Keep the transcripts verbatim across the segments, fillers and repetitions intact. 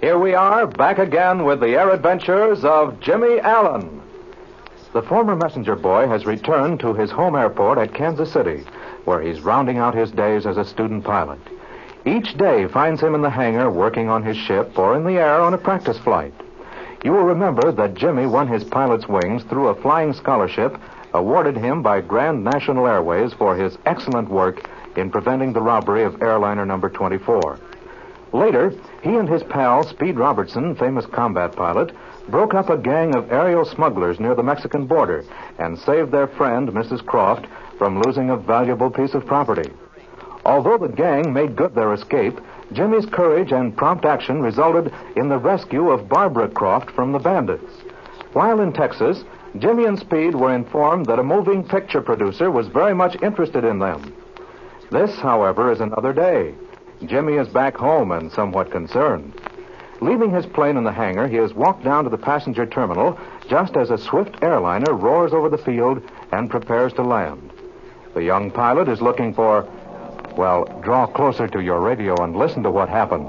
Here we are, back again with the air adventures of Jimmy Allen. The former messenger boy has returned to his home airport at Kansas City, where he's rounding out his days as a student pilot. Each day finds him in the hangar working on his ship or in the air on a practice flight. You will remember that Jimmy won his pilot's wings through a flying scholarship awarded him by Grand National Airways for his excellent work in preventing the robbery of airliner number twenty-four. Later, he and his pal, Speed Robertson, famous combat pilot, broke up a gang of aerial smugglers near the Mexican border and saved their friend, Missus Croft, from losing a valuable piece of property. Although the gang made good their escape, Jimmy's courage and prompt action resulted in the rescue of Barbara Croft from the bandits. While in Texas, Jimmy and Speed were informed that a moving picture producer was very much interested in them. This, however, is another day. Jimmy is back home and somewhat concerned. Leaving his plane in the hangar, he has walked down to the passenger terminal just as a swift airliner roars over the field and prepares to land. The young pilot is looking for, well, draw closer to your radio and listen to what happens.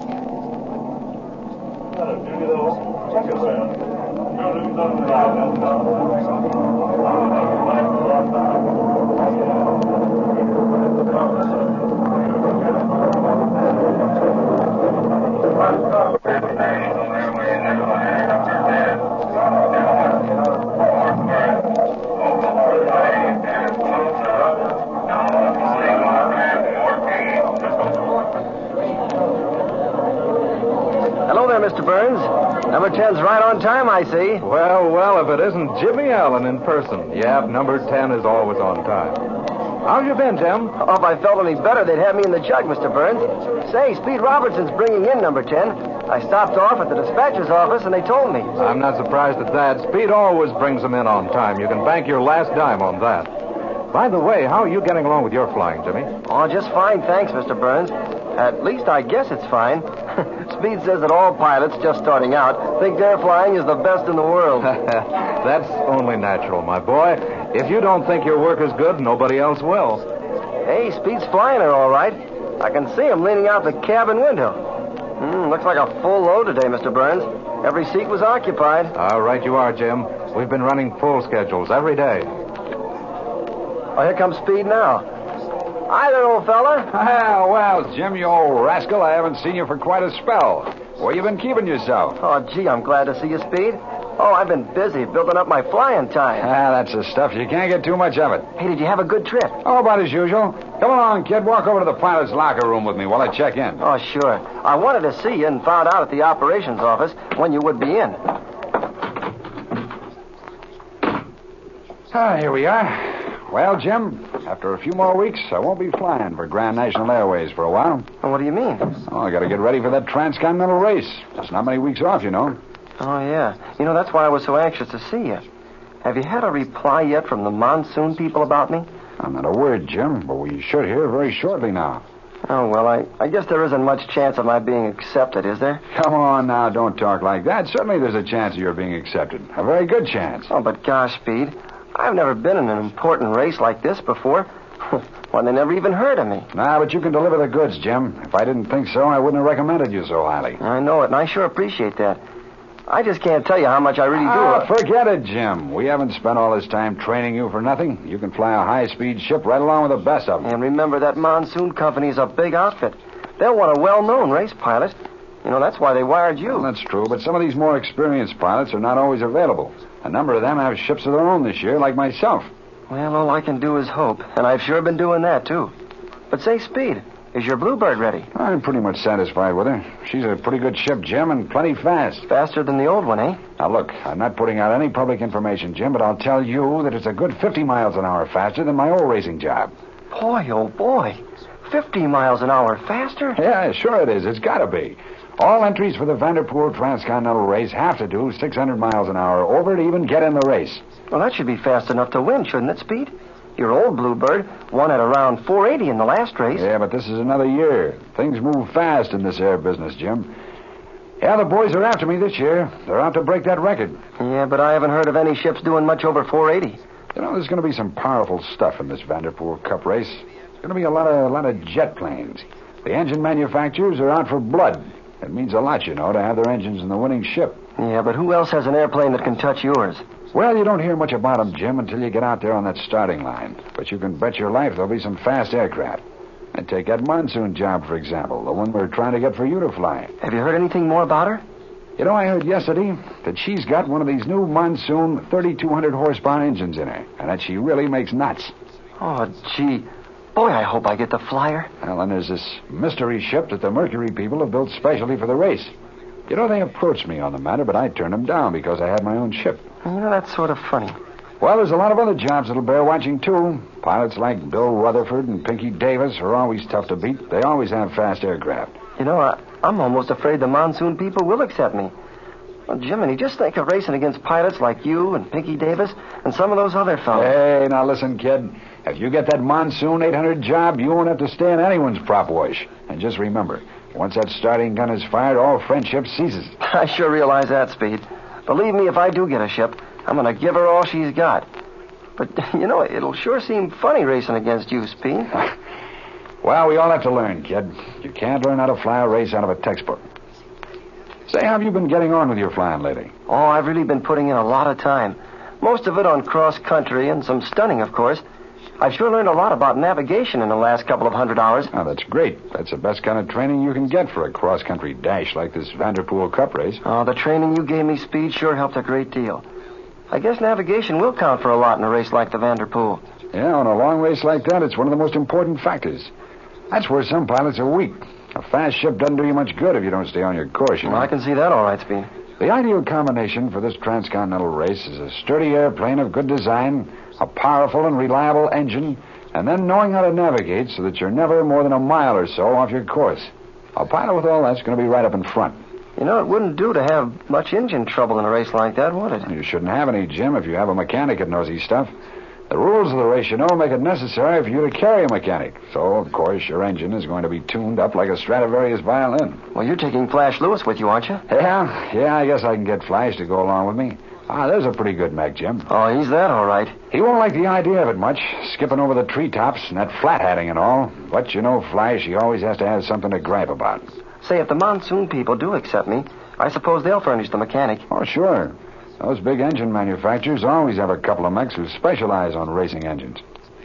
Mister Burns. Number ten's right on time, I see. Well, well, if it isn't Jimmy Allen in person. Yep, number ten is always on time. How've you been, Jim? Oh, if I felt any better, they'd have me in the jug, Mister Burns. Say, Speed Robertson's bringing in number ten. I stopped off at the dispatcher's office, and they told me. I'm not surprised at that. Speed always brings them in on time. You can bank your last dime on that. By the way, how are you getting along with your flying, Jimmy? Oh, just fine, thanks, Mister Burns. At least I guess it's fine. Speed says that all pilots just starting out think their flying is the best in the world. That's only natural, my boy. If you don't think your work is good, nobody else will. Hey, Speed's flying her all right. I can see him leaning out the cabin window. Mm, looks like a full load today, Mister Burns. Every seat was occupied. All right, you are, Jim. We've been running full schedules every day. Oh, here comes Speed now. Hi there, old fella. Ah, well, Jim, you old rascal, I haven't seen you for quite a spell. Where you been keeping yourself? Oh, gee, I'm glad to see you, Speed. Oh, I've been busy building up my flying time. Ah, that's the stuff. You can't get too much of it. Hey, did you have a good trip? Oh, about as usual. Come along, kid. Walk over to the pilot's locker room with me while I check in. Oh, sure. I wanted to see you and found out at the operations office when you would be in. Ah, here we are. Well, Jim, after a few more weeks, I won't be flying for Grand National Airways for a while. Well, what do you mean? Oh, I got to get ready for that transcontinental race. Just not many weeks off, you know. Oh, yeah. You know, that's why I was so anxious to see you. Have you had a reply yet from the monsoon people about me? I'm not a word, Jim, but we should hear very shortly now. Oh, well, I, I guess there isn't much chance of my being accepted, is there? Come on now, don't talk like that. Certainly there's a chance of your being accepted. A very good chance. Oh, but gosh, Speed, I've never been in an important race like this before. Well, they never even heard of me. Nah, but you can deliver the goods, Jim. If I didn't think so, I wouldn't have recommended you so highly. I know it, and I sure appreciate that. I just can't tell you how much I really do. Ah, forget it, Jim. We haven't spent all this time training you for nothing. You can fly a high-speed ship right along with the best of them. And remember, that monsoon company's a big outfit. They'll want a well-known race pilot. You know, that's why they wired you. Well, that's true, but some of these more experienced pilots are not always available. A number of them have ships of their own this year, like myself. Well, all I can do is hope, and I've sure been doing that, too. But say, Speed, is your Bluebird ready? I'm pretty much satisfied with her. She's a pretty good ship, Jim, and plenty fast. Faster than the old one, eh? Now, look, I'm not putting out any public information, Jim, but I'll tell you that it's a good fifty miles an hour faster than my old racing job. Boy, oh, boy. fifty miles an hour faster? Yeah, sure it is. It's got to be. All entries for the Vanderpool Transcontinental Race have to do six hundred miles an hour over to even get in the race. Well, that should be fast enough to win, shouldn't it, Speed? Your old Bluebird won at around four eighty in the last race. Yeah, but this is another year. Things move fast in this air business, Jim. Yeah, the boys are after me this year. They're out to break that record. Yeah, but I haven't heard of any ships doing much over four eighty. You know, there's going to be some powerful stuff in this Vanderpool Cup race. There's going to be a lot of a lot of jet planes. The engine manufacturers are out for blood. It means a lot, you know, to have their engines in the winning ship. Yeah, but who else has an airplane that can touch yours? Well, you don't hear much about them, Jim, until you get out there on that starting line. But you can bet your life there'll be some fast aircraft. And take that monsoon job, for example, the one we're trying to get for you to fly. Have you heard anything more about her? You know, I heard yesterday that she's got one of these new monsoon thirty-two hundred horsepower engines in her, and that she really makes knots. Oh, gee. Boy, I hope I get to fly her. Well, and there's this mystery ship that the Mercury people have built specially for the race. You know, they approached me on the matter, but I turned them down because I had my own ship. You know, that's sort of funny. Well, there's a lot of other jobs that'll bear watching, too. Pilots like Bill Rutherford and Pinky Davis are always tough to beat. They always have fast aircraft. You know, I, I'm almost afraid the monsoon people will accept me. Well, Jiminy, just think of racing against pilots like you and Pinky Davis and some of those other fellows. Hey, now listen, kid. If you get that monsoon eight hundred job, you won't have to stay in anyone's prop wash. And just remember, once that starting gun is fired, all friendship ceases. I sure realize that, Speed. Believe me, if I do get a ship, I'm going to give her all she's got. But, you know, it'll sure seem funny racing against you, Speed. Well, we all have to learn, kid. You can't learn how to fly a race out of a textbook. Say, how have you been getting on with your flying lately? Oh, I've really been putting in a lot of time. Most of it on cross-country and some stunning, of course. I've sure learned a lot about navigation in the last couple of hundred hours. Oh, that's great. That's the best kind of training you can get for a cross-country dash like this Vanderpool Cup race. Oh, the training you gave me, Speed, sure helped a great deal. I guess navigation will count for a lot in a race like the Vanderpool. Yeah, on a long race like that, it's one of the most important factors. That's where some pilots are weak. A fast ship doesn't do you much good if you don't stay on your course, you know. Well, I can see that all right, Speed. The ideal combination for this transcontinental race is a sturdy airplane of good design, a powerful and reliable engine, and then knowing how to navigate so that you're never more than a mile or so off your course. A pilot with all that's going to be right up in front. You know, it wouldn't do to have much engine trouble in a race like that, would it? You shouldn't have any, Jim, if you have a mechanic that knows his stuff. The rules of the race, you know, make it necessary for you to carry a mechanic. So, of course, your engine is going to be tuned up like a Stradivarius violin. Well, you're taking Flash Lewis with you, aren't you? Yeah, yeah, I guess I can get Flash to go along with me. Ah, there's a pretty good mech, Jim. Oh, he's that all right. He won't like the idea of it much, skipping over the treetops and that flat hatting and all. But, you know, Flash, he always has to have something to gripe about. Say, if the monsoon people do accept me, I suppose they'll furnish the mechanic. Oh, sure. Those big engine manufacturers always have a couple of mechs who specialize on racing engines.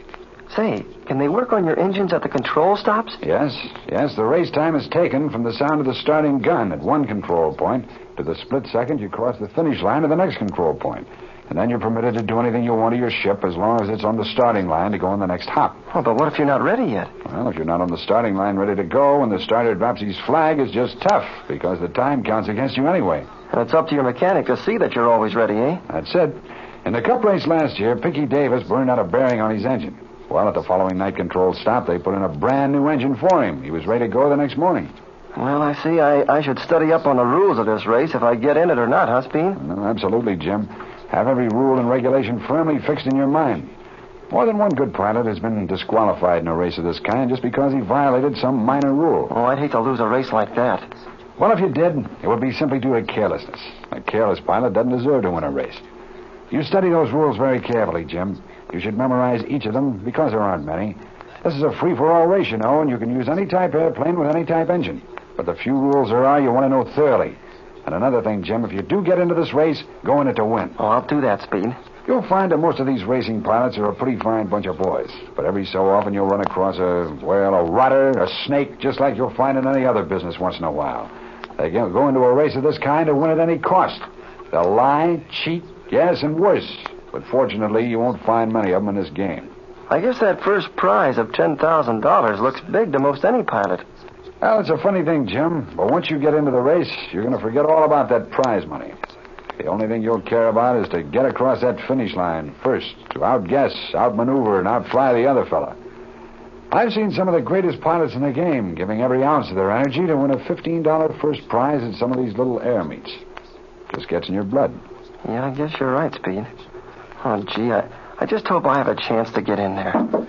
Say, can they work on your engines at the control stops? Yes, yes. The race time is taken from the sound of the starting gun at one control point to the split second you cross the finish line at the next control point. And then you're permitted to do anything you want to your ship as long as it's on the starting line to go on the next hop. Oh, but what if you're not ready yet? Well, if you're not on the starting line ready to go when the starter drops his flag, it's just tough because the time counts against you anyway. And it's up to your mechanic to see that you're always ready, eh? That's it. In the Cup race last year, Pinky Davis burned out a bearing on his engine. Well, at the following night control stop, they put in a brand new engine for him. He was ready to go the next morning. Well, I see. I, I should study up on the rules of this race if I get in it or not, huh, Speed? No, absolutely, Jim. Have every rule and regulation firmly fixed in your mind. More than one good pilot has been disqualified in a race of this kind just because he violated some minor rule. Oh, I'd hate to lose a race like that. Well, if you did, it would be simply due to carelessness. A careless pilot doesn't deserve to win a race. You study those rules very carefully, Jim. You should memorize each of them because there aren't many. This is a free-for-all race, you know, and you can use any type airplane with any type engine. But the few rules there are, you want to know thoroughly. And another thing, Jim, if you do get into this race, go in it to win. Oh, I'll do that, Speed. You'll find that most of these racing pilots are a pretty fine bunch of boys. But every so often you'll run across a, well, a rotter, a snake, just like you'll find in any other business once in a while. They go into a race of this kind to win at any cost. They'll lie, cheat, yes, and worse. But fortunately, you won't find many of them in this game. I guess that first prize of ten thousand dollars looks big to most any pilot. Well, it's a funny thing, Jim. But once you get into the race, you're going to forget all about that prize money. The only thing you'll care about is to get across that finish line first, to outguess, outmaneuver, and outfly the other fella. I've seen some of the greatest pilots in the game giving every ounce of their energy to win a fifteen dollars first prize at some of these little air meets. Just gets in your blood. Yeah, I guess you're right, Speed. Oh, gee, I, I just hope I have a chance to get in there.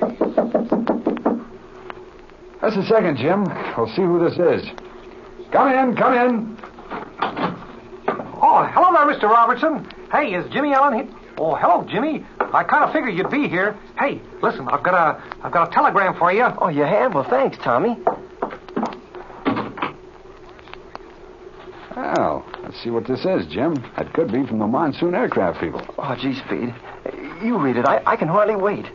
Just a second, Jim. We'll see who this is. Come in, come in. Oh, hello there, Mister Robertson. Hey, is Jimmy Allen here? Oh, hello, Jimmy. I kind of figured you'd be here. Hey, listen, I've got a, I've got a telegram for you. Oh, you have? Well, thanks, Tommy. Well, let's see what this is, Jim. That could be from the Monsoon Aircraft people. Oh, gee, Speed. You read it. I, I can hardly wait.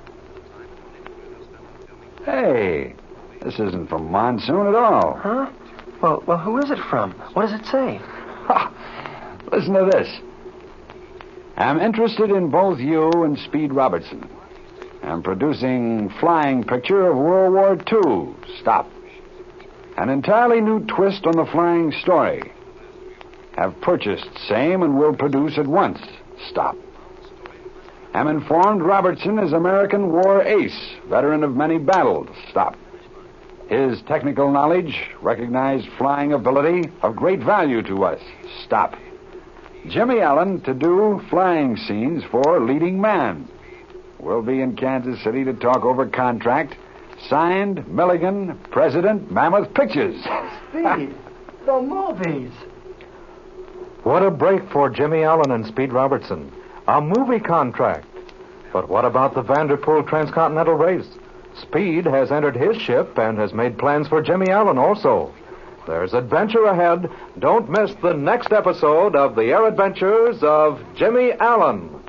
Hey, this isn't from Monsoon at all. Huh? Well, well, who is it from? What does it say? Ha! Listen to this. I'm interested in both you and Speed Robertson. I'm producing flying picture of World War Two. Stop. An entirely new twist on the flying story. Have purchased same and will produce at once. Stop. Am informed Robertson is American war ace, veteran of many battles. Stop. His technical knowledge, recognized flying ability, of great value to us. Stop. Jimmy Allen to do flying scenes for leading man. We'll be in Kansas City to talk over contract. Signed, Milligan, President, Mammoth Pictures. Speed, the movies. What a break for Jimmy Allen and Speed Robertson. A movie contract. But what about the Vanderpool Transcontinental Race? Speed has entered his ship and has made plans for Jimmy Allen also. There's adventure ahead. Don't miss the next episode of The Air Adventures of Jimmy Allen.